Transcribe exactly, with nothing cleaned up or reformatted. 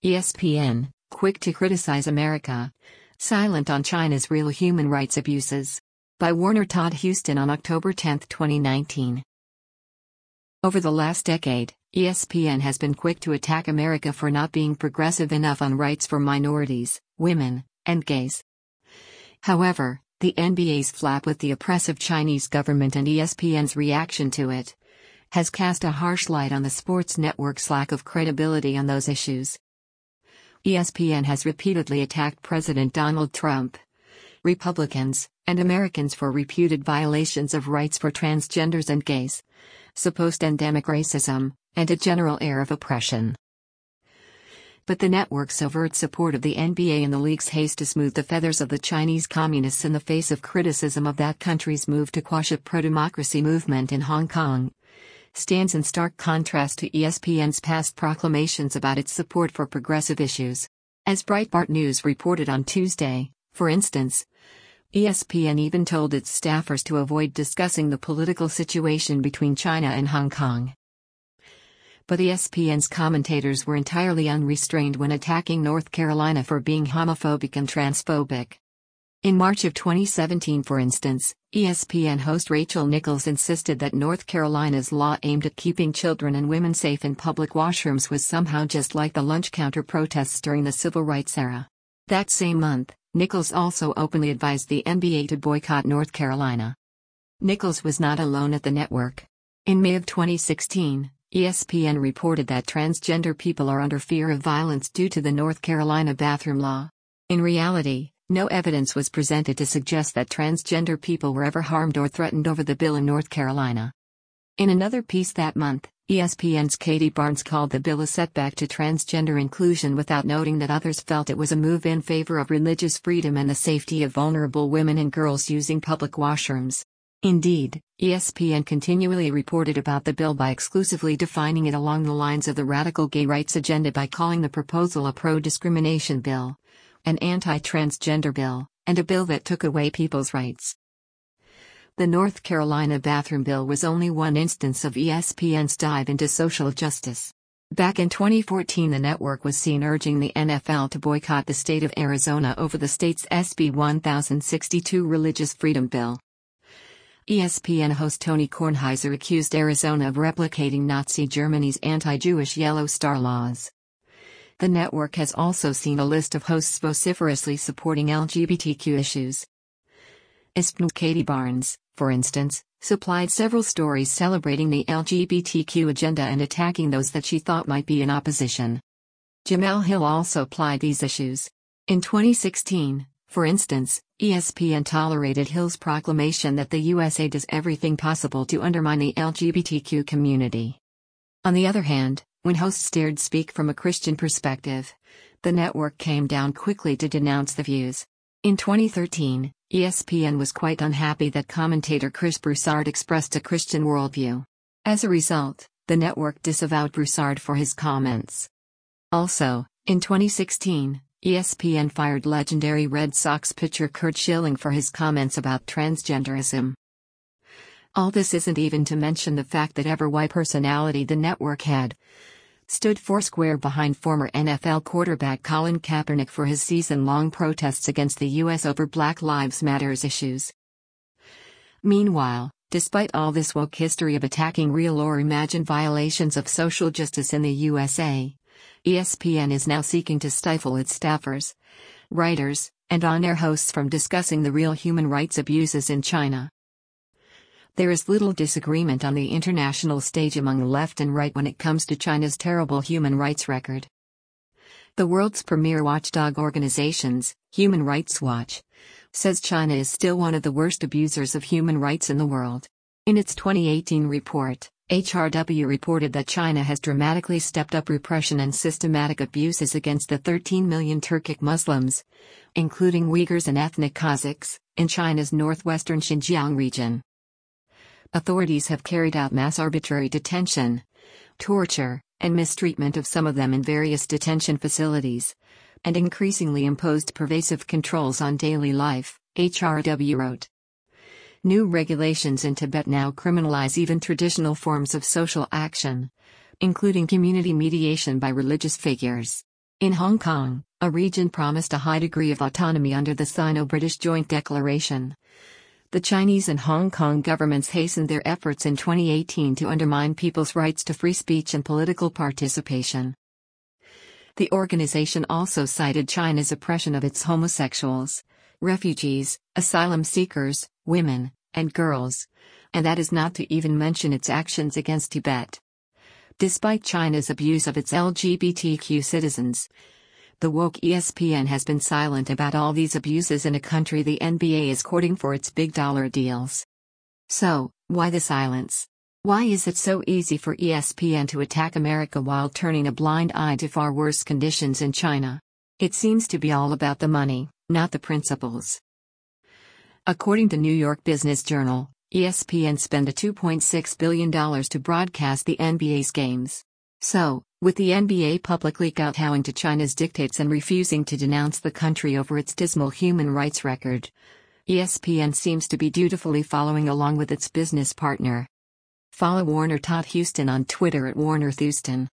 E S P N, quick to criticize America, silent on China's real human rights abuses. By Warner Todd Huston on October tenth, twenty nineteen. Over the last decade, E S P N has been quick to attack America for not being progressive enough on rights for minorities, women, and gays. However, the N B A's flap with the oppressive Chinese government and E S P N's reaction to it has cast a harsh light on the sports network's lack of credibility on those issues. E S P N has repeatedly attacked President Donald Trump, Republicans, and Americans for reputed violations of rights for transgenders and gays, supposed endemic racism, and a general air of oppression. But the network's overt support of the N B A and the league's haste to smooth the feathers of the Chinese communists in the face of criticism of that country's move to quash a pro-democracy movement in Hong Kong stands in stark contrast to E S P N's past proclamations about its support for progressive issues. As Breitbart News reported on Tuesday, for instance, E S P N even told its staffers to avoid discussing the political situation between China and Hong Kong. But E S P N's commentators were entirely unrestrained when attacking North Carolina for being homophobic and transphobic. In March of twenty seventeen, for instance, E S P N host Rachel Nichols insisted that North Carolina's law aimed at keeping children and women safe in public washrooms was somehow just like the lunch counter protests during the civil rights era. That same month, Nichols also openly advised the N B A to boycott North Carolina. Nichols was not alone at the network. In May of twenty sixteen, E S P N reported that transgender people are under fear of violence due to the North Carolina bathroom law. In reality, no evidence was presented to suggest that transgender people were ever harmed or threatened over the bill in North Carolina. In another piece that month, E S P N's Katie Barnes called the bill a setback to transgender inclusion without noting that others felt it was a move in favor of religious freedom and the safety of vulnerable women and girls using public washrooms. Indeed, E S P N continually reported about the bill by exclusively defining it along the lines of the radical gay rights agenda by calling the proposal a pro-discrimination bill, an anti-transgender bill, and a bill that took away people's rights. The North Carolina bathroom bill was only one instance of E S P N's dive into social justice. Back in twenty fourteen, the network was seen urging the N F L to boycott the state of Arizona over the state's S B one thousand sixty-two religious freedom bill. E S P N host Tony Kornheiser accused Arizona of replicating Nazi Germany's anti-Jewish Yellow Star laws. The network has also seen a list of hosts vociferously supporting L G B T Q issues. E S P N's Katie Barnes, for instance, supplied several stories celebrating the L G B T Q agenda and attacking those that she thought might be in opposition. Jemele Hill also plied these issues. In twenty sixteen, for instance, E S P N tolerated Hill's proclamation that the U S A does everything possible to undermine the L G B T Q community. On the other hand, when hosts dared speak from a Christian perspective, the network came down quickly to denounce the views. In twenty thirteen, E S P N was quite unhappy that commentator Chris Broussard expressed a Christian worldview. As a result, the network disavowed Broussard for his comments. Also, in twenty sixteen, E S P N fired legendary Red Sox pitcher Curt Schilling for his comments about transgenderism. All this isn't even to mention the fact that ever-white personality the network had stood foursquare behind former N F L quarterback Colin Kaepernick for his season-long protests against the U S over Black Lives Matter issues. Meanwhile, despite all this woke history of attacking real or imagined violations of social justice in the U S A, E S P N is now seeking to stifle its staffers, writers, and on-air hosts from discussing the real human rights abuses in China. There is little disagreement on the international stage among the left and right when it comes to China's terrible human rights record. The world's premier watchdog organizations, Human Rights Watch, says China is still one of the worst abusers of human rights in the world. In its twenty eighteen report, H R W reported that China has dramatically stepped up repression and systematic abuses against the thirteen million Turkic Muslims, including Uyghurs and ethnic Kazakhs, in China's northwestern Xinjiang region. Authorities have carried out mass arbitrary detention, torture, and mistreatment of some of them in various detention facilities, and increasingly imposed pervasive controls on daily life, H R W wrote. New regulations in Tibet now criminalize even traditional forms of social action, including community mediation by religious figures. In Hong Kong, a region promised a high degree of autonomy under the Sino-British Joint Declaration. The Chinese and Hong Kong governments hastened their efforts in twenty eighteen to undermine people's rights to free speech and political participation. The organization also cited China's oppression of its homosexuals, refugees, asylum seekers, women, and girls, and that is not to even mention its actions against Tibet. Despite China's abuse of its L G B T Q citizens, the woke E S P N has been silent about all these abuses in a country the N B A is courting for its big dollar deals. So, why the silence? Why is it so easy for E S P N to attack America while turning a blind eye to far worse conditions in China? It seems to be all about the money, not the principles. According to New York Business Journal, E S P N spent two point six billion dollars to broadcast the N B A's games. So, with the N B A publicly kowtowing to China's dictates and refusing to denounce the country over its dismal human rights record, E S P N seems to be dutifully following along with its business partner. Follow Warner Todd Houston on Twitter at Warner Houston.